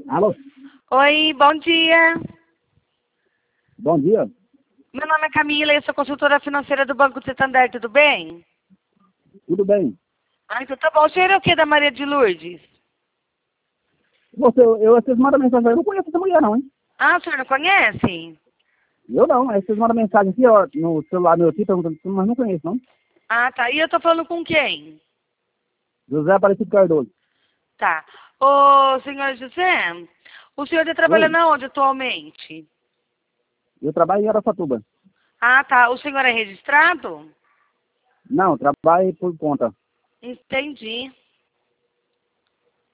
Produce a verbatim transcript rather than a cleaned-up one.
Alô? Oi, bom dia. Bom dia. Meu nome é Camila e eu sou consultora financeira do Banco Santander, tudo bem? Tudo bem? Ah, então tá bom. O senhor é o que da Maria de Lourdes? Você, eu, vocês mandam mensagem, eu não conheço essa mulher não, hein? Ah, o senhor não conhece? Eu não, aí vocês mandam mensagem aqui, ó, no celular meu aqui, perguntando, mas não conheço não. Ah, tá. E eu tô falando com quem? José Aparecido Cardoso. Tá. Ô, senhor José, o senhor tá trabalhando Oi, aonde atualmente? eu trabalho em Araçatuba. Ah, tá. O senhor é registrado? Não, trabalho por conta. Entendi.